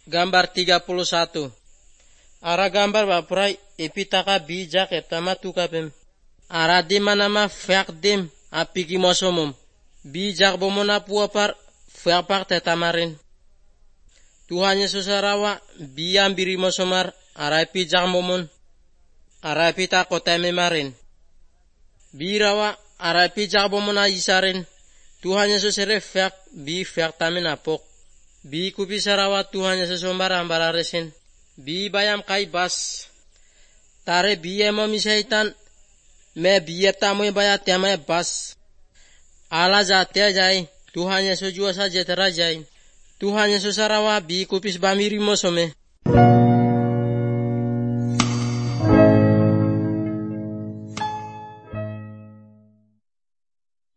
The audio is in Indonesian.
Gambar 31. Ara gambar baprai ipitaka bijak etama tukapem. Ara di manama fakdim apiki mosomom. Bijak bomona puapar fakpak tetamarin. Tuhan Yesus arawa biam biri mosomar ara pijak momon. Ara pita koteme marin. Birawa ara pijak bomona isarin. Tuhan Yesus refak bi fak tamin apok. Bi kupisarawa Tuhan Yesus ombara resin. Bi bayam kai bas. Tare biye momi syaitan. Me biye tamu bayat yama bas. Ala jatya jai. Tuhan Yesus jua saja terajai. Tuhan Yesus arawa bi kupis bamiri mosome.